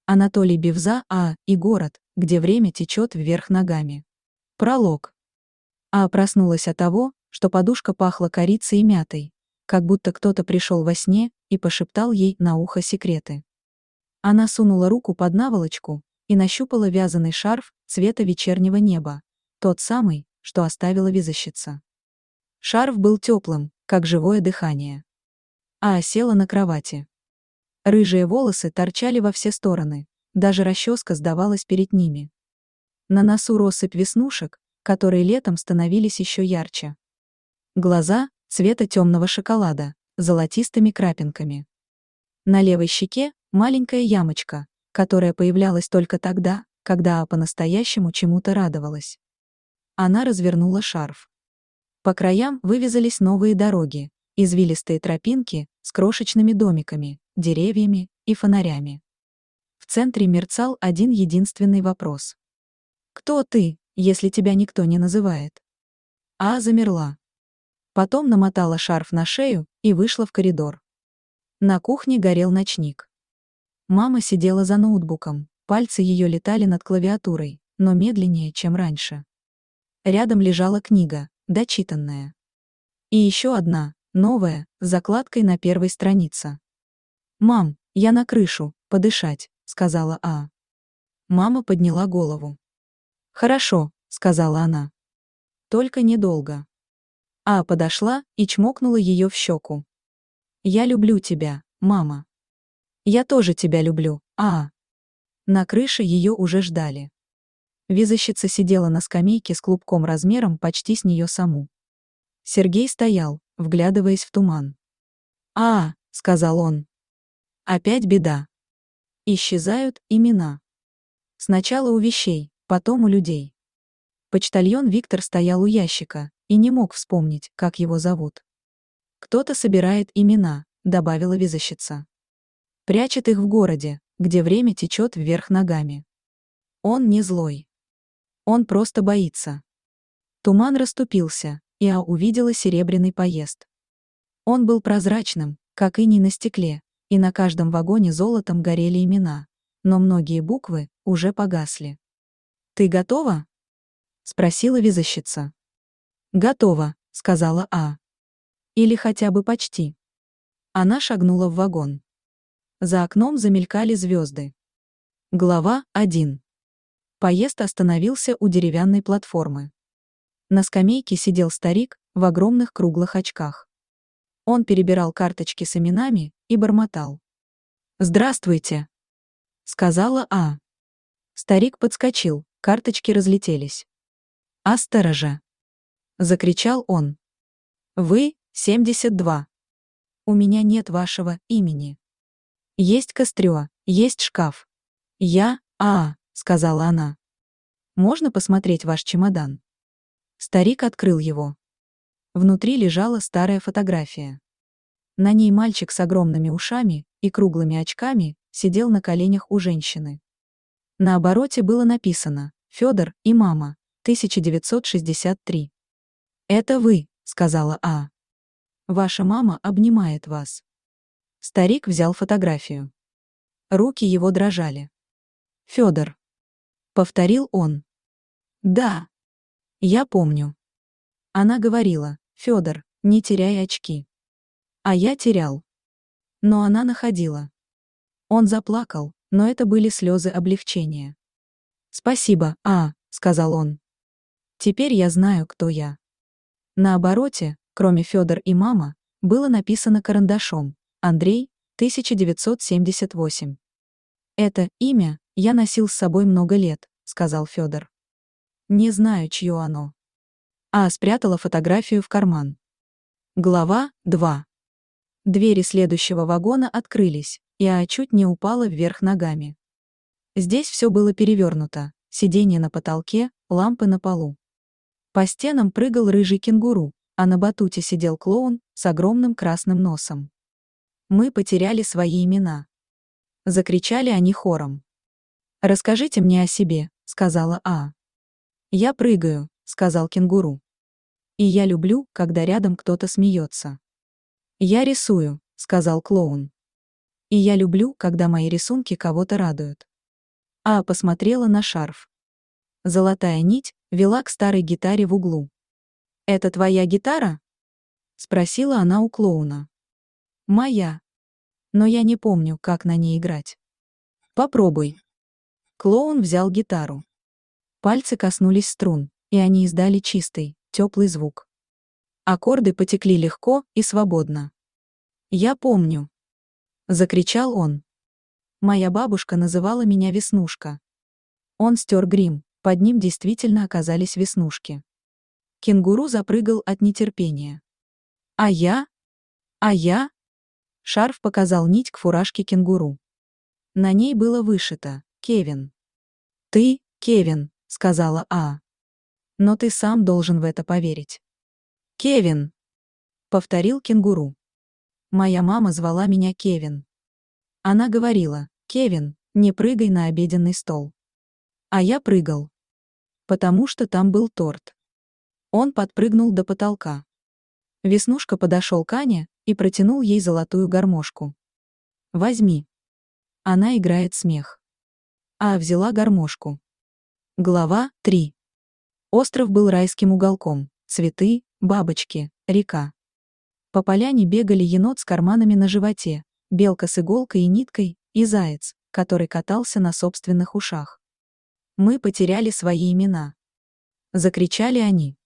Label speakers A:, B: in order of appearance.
A: Анатолий Бевза, и город, где время течет вверх ногами. Пролог. Проснулась от того, что подушка пахла корицей и мятой, как будто кто-то пришел во сне и пошептал ей на ухо секреты. Она сунула руку под наволочку и нащупала вязаный шарф цвета вечернего неба, тот самый, что оставила вязальщица. Шарф был теплым, как живое дыхание. Села на кровати. Рыжие волосы торчали во все стороны, даже расческа сдавалась перед ними. На носу россыпь веснушек, которые летом становились еще ярче. Глаза цвета темного шоколада, с золотистыми крапинками. На левой щеке маленькая ямочка, которая появлялась только тогда, когда по-настоящему чему-то радовалась. Она развернула шарф. По краям вывязались новые дороги, извилистые тропинки с крошечными домиками, деревьями и фонарями. В центре мерцал один единственный вопрос. «Кто ты, если тебя никто не называет?» Замерла. Потом намотала шарф на шею и вышла в коридор. На кухне горел ночник. Мама сидела за ноутбуком, пальцы ее летали над клавиатурой, но медленнее, чем раньше. Рядом лежала книга, дочитанная. И еще одна, новая, с закладкой на первой странице. «Мам, я на крышу, подышать», — сказала Мама подняла голову. «Хорошо», — сказала она. «Только недолго». Подошла и чмокнула ее в щеку. «Я люблю тебя, мама». «Я тоже тебя люблю, На крыше ее уже ждали. Вязальщица сидела на скамейке с клубком размером почти с нее саму. Сергей стоял, вглядываясь в туман. — сказал он. «Опять беда. Исчезают имена. Сначала у вещей, потом у людей». Почтальон Виктор стоял у ящика и не мог вспомнить, как его зовут. «Кто-то собирает имена», — добавила вязальщица. «Прячет их в городе, где время течет вверх ногами. Он не злой. Он просто боится». Туман расступился, и увидела серебряный поезд. Он был прозрачным, как иней на стекле, и на каждом вагоне золотом горели имена, но многие буквы уже погасли. «Ты готова?» — спросила вязальщица. «Готова», — сказала «Или хотя бы почти». Она шагнула в вагон. За окном замелькали звезды. Глава 1. Поезд остановился у деревянной платформы. На скамейке сидел старик в огромных круглых очках. Он перебирал карточки с именами и бормотал. «Здравствуйте», — сказала Старик подскочил, карточки разлетелись. «Сторожа!» — закричал он. «Вы 72. У меня нет вашего имени. Есть кастрюля, есть шкаф. Я, сказала она. Можно посмотреть ваш чемодан?» Старик открыл его. Внутри лежала старая фотография. На ней мальчик с огромными ушами и круглыми очками сидел на коленях у женщины. На обороте было написано «Фёдор и мама, 1963». «Это вы», — сказала «Ваша мама обнимает вас». Старик взял фотографию. Руки его дрожали. «Фёдор», — повторил он. «Да, я помню». Она говорила: «Фёдор, не теряй очки». Я терял. Но она находила. Он заплакал, но это были слезы облегчения. «Спасибо, сказал он. «Теперь я знаю, кто я». На обороте, кроме Фёдор и мама, было написано карандашом «Андрей, 1978». «Это имя я носил с собой много лет», — сказал Фёдор. «Не знаю, чье оно». Спрятала фотографию в карман. Глава 2. Двери следующего вагона открылись, и чуть не упала вверх ногами. Здесь все было перевернуто: сиденье на потолке, лампы на полу. По стенам прыгал рыжий кенгуру, а на батуте сидел клоун с огромным красным носом. «Мы потеряли свои имена», — закричали они хором. «Расскажите мне о себе», — сказала «Я прыгаю», — сказал кенгуру. «И я люблю, когда рядом кто-то смеется». «Я рисую», — сказал клоун. «И я люблю, когда мои рисунки кого-то радуют». А посмотрела на шарф. Золотая нить вела к старой гитаре в углу. «Это твоя гитара?» — спросила она у клоуна. «Моя. Но я не помню, как на ней играть». «Попробуй». Клоун взял гитару. Пальцы коснулись струн, и они издали чистый, теплый звук. Аккорды потекли легко и свободно. «Я помню!» — закричал он. «Моя бабушка называла меня Веснушка». Он стер грим, под ним действительно оказались веснушки. Кенгуру запрыгал от нетерпения. «А я? А я?» Шарф показал нить к фуражке кенгуру. На ней было вышито «Кевин». «Ты, Кевин», — сказала А. «Но ты сам должен в это поверить». «Кевин», — повторил кенгуру. «Моя мама звала меня Кевин. Она говорила: Кевин, не прыгай на обеденный стол». А я прыгал. Потому что там был торт. Он подпрыгнул до потолка. Веснушка подошел к Ане и протянул ей золотую гармошку. «Возьми». Она играет смех. А взяла гармошку. Глава 3. Остров был райским уголком. Цветы, бабочки, река. По поляне бегали енот с карманами на животе, белка с иголкой и ниткой, и заяц, который катался на собственных ушах. «Мы потеряли свои имена», — закричали они.